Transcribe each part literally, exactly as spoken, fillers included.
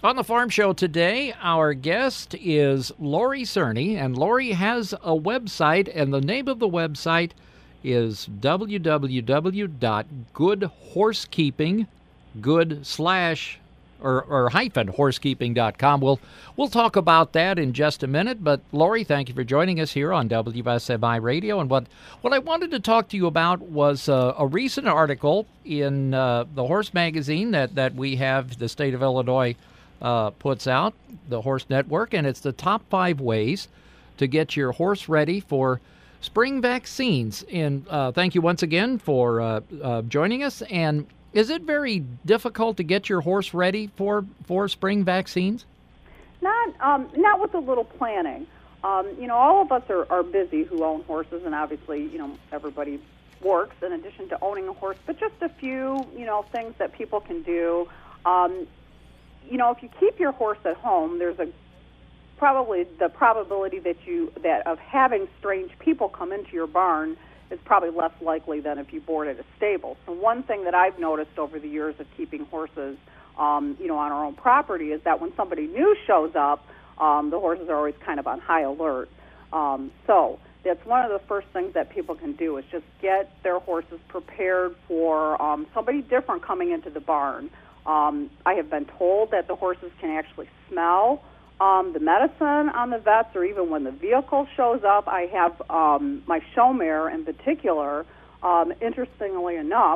On the Farm Show today, our guest is Lori Cerny, and Lori has a website, and the name of the website is w w w dot good horsekeeping good slash or, or hyphen horsekeeping dot com. We'll we'll talk about that in just a minute. But Lori, thank you for joining us here on W S M I Radio. And what what I wanted to talk to you about was uh, a recent article in uh, the Horse Magazine that that we have, the state of Illinois uh, puts out, the Horse Network, and it's the top five ways to get your horse ready for spring vaccines. And uh, thank you once again for uh, uh, joining us. And is it very difficult to get your horse ready for, for spring vaccines? Not um, not with a little planning. Um, you know, all of us are, are busy who own horses, and obviously, you know, everybody works in addition to owning a horse, but just a few, you know, things that people can do. Um, you know, if you keep your horse at home, there's a probably the probability that you that of having strange people come into your barn is probably less likely than if you board at a stable. So one thing that I've noticed over the years of keeping horses, um, you know, on our own property is that when somebody new shows up, um, the horses are always kind of on high alert. Um, so that's one of the first things that people can do is just get their horses prepared for um, somebody different coming into the barn. Um, I have been told that the horses can actually smell Um, the medicine on the vets, or even when the vehicle shows up. I have um, my show mare in particular, um, interestingly enough,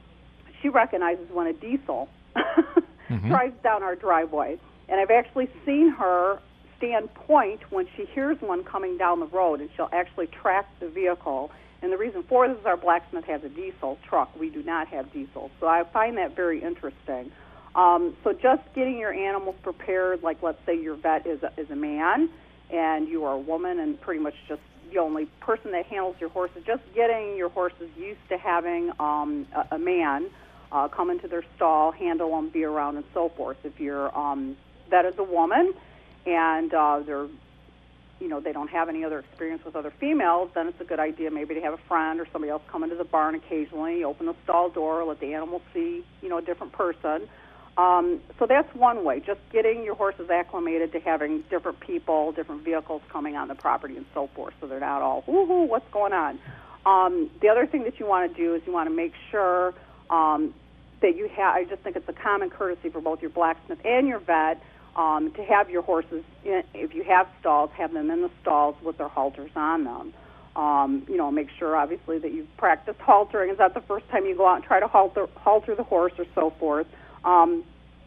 she recognizes when a diesel mm-hmm. drives down our driveway. And I've actually seen her stand point when she hears one coming down the road, and she'll actually track the vehicle. And the reason for this is our blacksmith has a diesel truck. We do not have diesel. So I find that very interesting. Um, so just getting your animals prepared, like let's say your vet is a, is a man and you are a woman and pretty much just the only person that handles your horses, just getting your horses used to having um, a, a man uh, come into their stall, handle them, be around, and so forth. If your um, vet is a woman and uh, they're, you know, they don't have any other experience with other females, then it's a good idea maybe to have a friend or somebody else come into the barn occasionally, open the stall door, let the animal see, you know, a different person. Um, so that's one way, just getting your horses acclimated to having different people, different vehicles coming on the property and so forth, so they're not all, woo-hoo, what's going on? Um, the other thing that you want to do is you want to make sure um, that you have, I just think it's a common courtesy for both your blacksmith and your vet um, to have your horses, in, if you have stalls, have them in the stalls with their halters on them. Um, you know, make sure, obviously, that you've practiced haltering. Is that the first time you go out and try to halter, halter the horse or so forth? Um,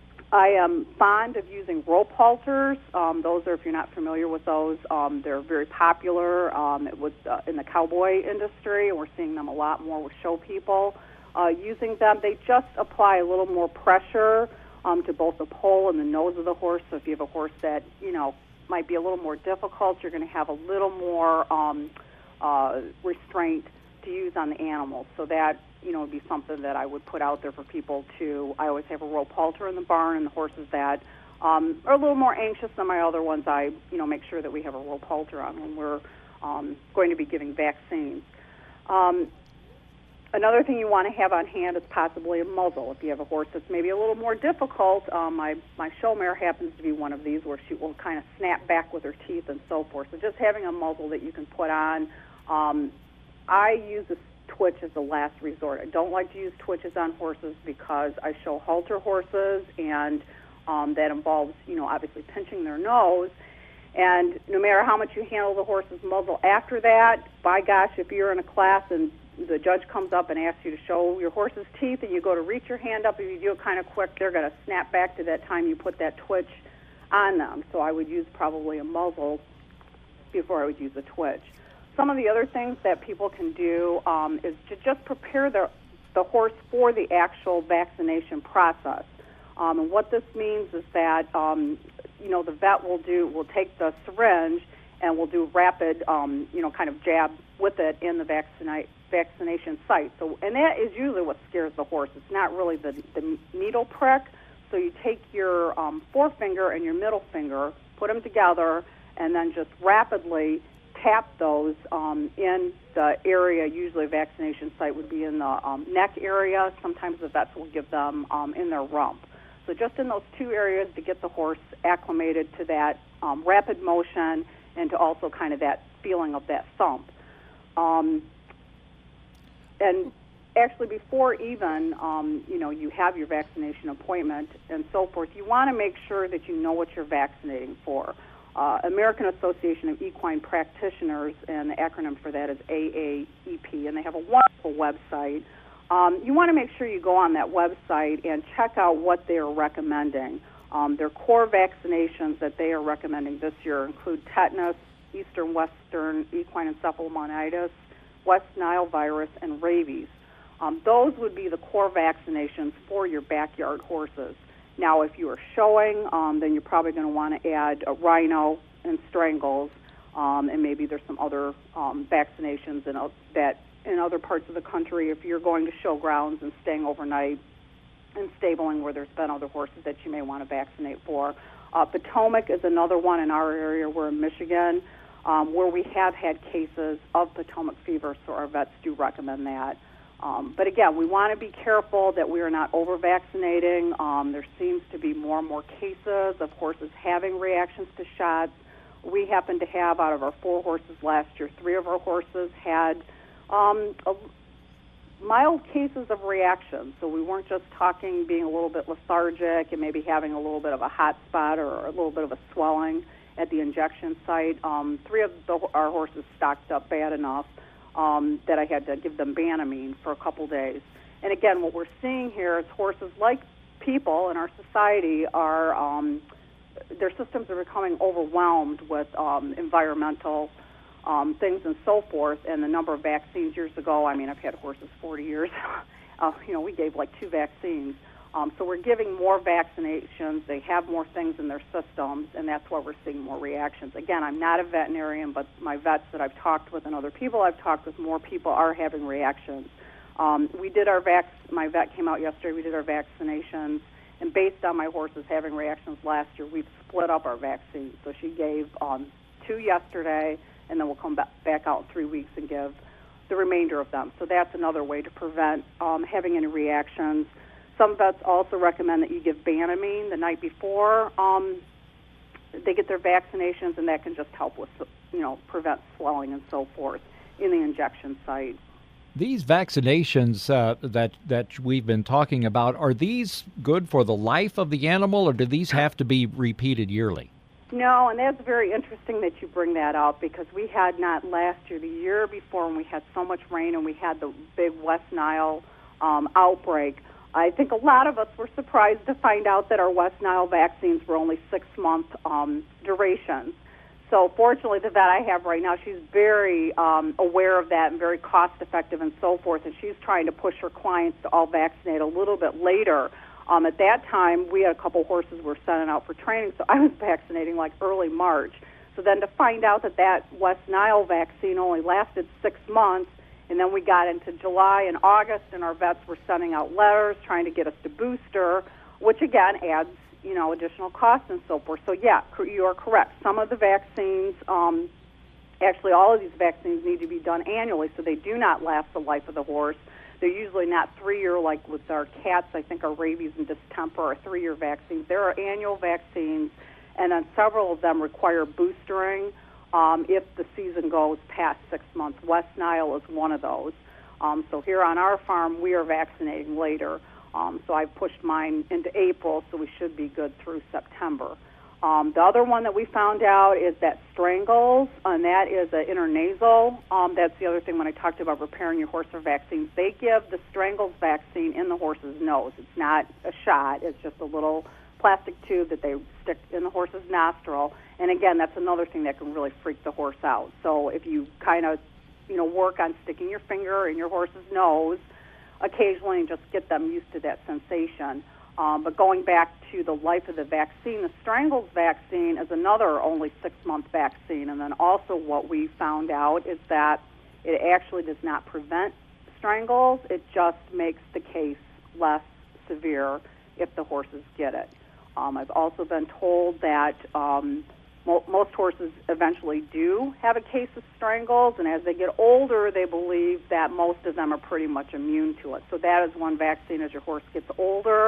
I am fond of using rope halters. Um, those are, if you're not familiar with those, um, they're very popular um, with, uh, in the cowboy industry, and we're seeing them a lot more with show people uh, using them. They just apply a little more pressure um, to both the pole and the nose of the horse. So if you have a horse that, you know, might be a little more difficult, you're going to have a little more um, uh, restraint to use on the animal. So that, you know, would be something that I would put out there for people to, I always have a rope halter in the barn, and the horses that um, are a little more anxious than my other ones, I, you know, make sure that we have a rope halter on when we're um, going to be giving vaccines. Um, another thing you want to have on hand is possibly a muzzle. If you have a horse that's maybe a little more difficult, um, my, my show mare happens to be one of these where she will kind of snap back with her teeth and so forth. So just having a muzzle that you can put on. Um, I use a twitch as a last resort. I don't like to use twitches on horses because I show halter horses, and um, that involves, you know, obviously pinching their nose. And no matter how much you handle the horse's muzzle after that, by gosh, if you're in a class and the judge comes up and asks you to show your horse's teeth and you go to reach your hand up, if you do it kind of quick, they're going to snap back to that time you put that twitch on them. So I would use probably a muzzle before I would use a twitch. Some of the other things that people can do um, is to just prepare the, the horse for the actual vaccination process. Um, and what this means is that, um, you know, the vet will do will take the syringe and will do rapid, um, you know, kind of jab with it in the vaccina- vaccination site. So, and that is usually what scares the horse. It's not really the, the needle prick. So you take your um, forefinger and your middle finger, put them together, and then just rapidly tap those um, in the area. Usually a vaccination site would be in the um, neck area. Sometimes the vets will give them um, in their rump. So just in those two areas to get the horse acclimated to that um, rapid motion and to also kind of that feeling of that thump. Um, and actually before even, um, you know, you have your vaccination appointment and so forth, you want to make sure that you know what you're vaccinating for. Uh, American Association of Equine Practitioners, and the acronym for that is A A E P, and they have a wonderful website. Um, you want to make sure you go on that website and check out what they are recommending. Um, their core vaccinations that they are recommending this year include tetanus, Eastern Western equine encephalomyelitis, West Nile virus, and rabies. Um, those would be the core vaccinations for your backyard horses. Now, if you are showing, um, then you're probably going to want to add a rhino and strangles, um, and maybe there's some other um, vaccinations in, uh, that in other parts of the country. If you're going to show grounds and staying overnight and stabling where there's been other horses that you may want to vaccinate for. Uh, Potomac is another one in our area. We're in Michigan, um, where we have had cases of Potomac fever, so our vets do recommend that. Um, but again, we want to be careful that we are not over-vaccinating. Um, there seems to be more and more cases of horses having reactions to shots. We happen to have, out of our four horses last year, three of our horses had um, a, mild cases of reactions. So we weren't just talking being a little bit lethargic and maybe having a little bit of a hot spot or a little bit of a swelling at the injection site. Um, three of the, our horses stocked up bad enough Um, that I had to give them Banamine for a couple days. And again, what we're seeing here is horses, like people in our society, are um, their systems are becoming overwhelmed with um, environmental um, things and so forth. And the number of vaccines years ago, I mean, I've had horses forty years. uh, you know, we gave like two vaccines. Um, so we're giving more vaccinations. They have more things in their systems, and that's why we're seeing more reactions. Again, I'm not a veterinarian, but my vets that I've talked with and other people I've talked with, more people are having reactions. Um, we did our vac. My vet came out yesterday. We did our vaccinations, and based on my horses having reactions last year, we've split up our vaccines. So she gave um, two yesterday, and then we'll come back, back out in three weeks and give the remainder of them. So that's another way to prevent um, having any reactions. Some vets also recommend that you give Banamine the night before um, they get their vaccinations, and that can just help with, you know, prevent swelling and so forth in the injection site. These vaccinations uh, that that we've been talking about, are these good for the life of the animal, or do these have to be repeated yearly? No, and that's very interesting that you bring that up, because we had not last year, the year before, when we had so much rain and we had the big West Nile um, outbreak. I think a lot of us were surprised to find out that our West Nile vaccines were only six-month um, durations. So fortunately, the vet I have right now, she's very um, aware of that and very cost-effective and so forth, and she's trying to push her clients to all vaccinate a little bit later. Um, at that time, we had a couple horses we were sending out for training, so I was vaccinating like early March. So then to find out that that West Nile vaccine only lasted six months, and then we got into July and August, and our vets were sending out letters trying to get us to booster, which again adds, you know, additional costs and so forth. So yeah, you are correct. Some of the vaccines, um, actually all of these vaccines need to be done annually, so they do not last the life of the horse. They're usually not three-year like with our cats. I think our rabies and distemper are three-year vaccines. There are annual vaccines, and then several of them require boostering. Um, if the season goes past six months. West Nile is one of those. Um, so here on our farm, we are vaccinating later. Um, so I've pushed mine into April, so we should be good through September. Um, the other one that we found out is that strangles, and that is an intranasal. Um, that's the other thing when I talked about preparing your horse for vaccines. They give the strangles vaccine in the horse's nose. It's not a shot. It's just a little plastic tube that they stick in the horse's nostril. And again, that's another thing that can really freak the horse out. So if you kind of, you know, work on sticking your finger in your horse's nose occasionally and just get them used to that sensation. Um, but going back to the life of the vaccine, the strangles vaccine is another only six-month vaccine. And then also what we found out is that it actually does not prevent strangles. It just makes the case less severe if the horses get it. Um, I've also been told that um, mo- most horses eventually do have a case of strangles, and as they get older, they believe that most of them are pretty much immune to it. So that is one vaccine as your horse gets older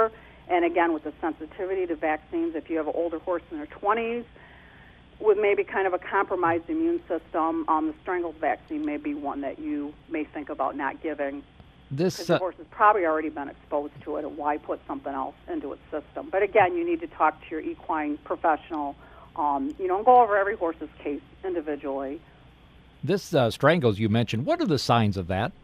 And again, with the sensitivity to vaccines, if you have an older horse in their twenties with maybe kind of a compromised immune system, um, the strangles vaccine may be one that you may think about not giving. This Because the uh, horse has probably already been exposed to it, and why put something else into its system? But again, you need to talk to your equine professional, um, you know, and go over every horse's case individually. this uh, strangles you mentioned. What are the signs of that?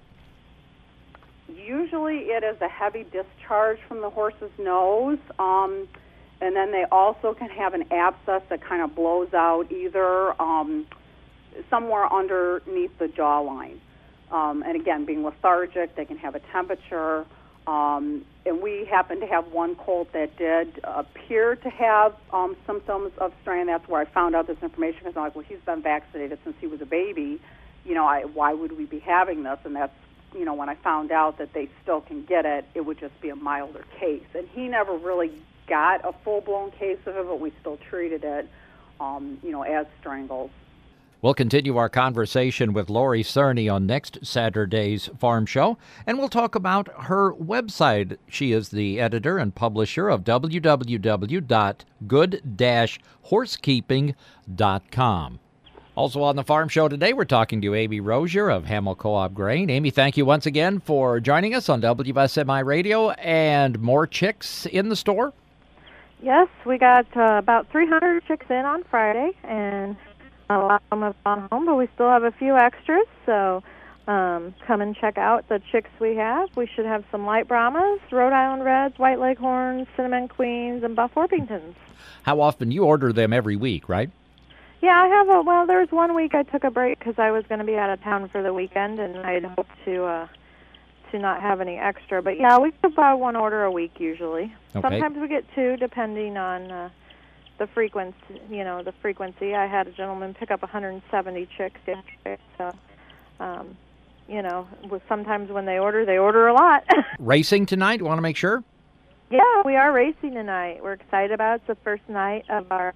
Usually it is a heavy discharge from the horse's nose, um, and then they also can have an abscess that kind of blows out either um, somewhere underneath the jawline. Um, and again, being lethargic, they can have a temperature. Um, and we happen to have one colt that did appear to have um, symptoms of strain. That's where I found out this information, because I'm like, well, he's been vaccinated since he was a baby. You know, I, why would we be having this? And that's, you know, when I found out that they still can get it, it would just be a milder case. And he never really got a full-blown case of it, but we still treated it, um, you know, as strangles. We'll continue our conversation with Lori Cerny on next Saturday's Farm Show, and we'll talk about her website. She is the editor and publisher of w w w dot good dash horsekeeping dot com. Also on the Farm Show today, we're talking to Amy Rozier of Hamel Co-op Grain. Amy, thank you once again for joining us on W S M I Radio, and more chicks in the store? Yes, we got uh, about three hundred chicks in on Friday, and a lot of them have gone home, but we still have a few extras, so um, come and check out the chicks we have. We should have some light Brahmas, Rhode Island Reds, White Leghorns, Cinnamon Queens, and Buff Orpingtons. How often? You order them every week, right? Yeah, I have a, well, there was one week I took a break because I was going to be out of town for the weekend, and I had hoped to uh, to not have any extra. But yeah, we get about one order a week usually. Okay. Sometimes we get two, depending on uh, the frequency. You know, the frequency. I had a gentleman pick up one hundred seventy chicks yesterday, so um, you know, with sometimes when they order, they order a lot. Racing tonight? Want to make sure? Yeah, we are racing tonight. We're excited about it. It's the first night of our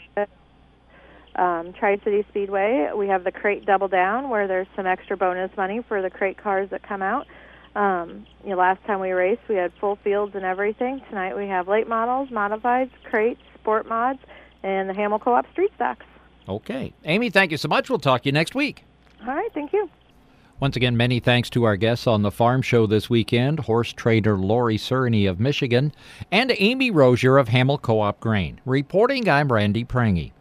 um, Tri-City Speedway. We have the crate double down, where there's some extra bonus money for the crate cars that come out. Um, you know, last time we raced, we had full fields and everything. Tonight we have late models, modifieds, crates, sport mods, and the Hamel Co-op street stocks. Okay. Amy, thank you so much. We'll talk to you next week. All right, thank you. Once again, many thanks to our guests on the Farm Show this weekend, horse trader Lori Cerny of Michigan and Amy Rozier of Hamel Co-op Grain. Reporting, I'm Randy Prange.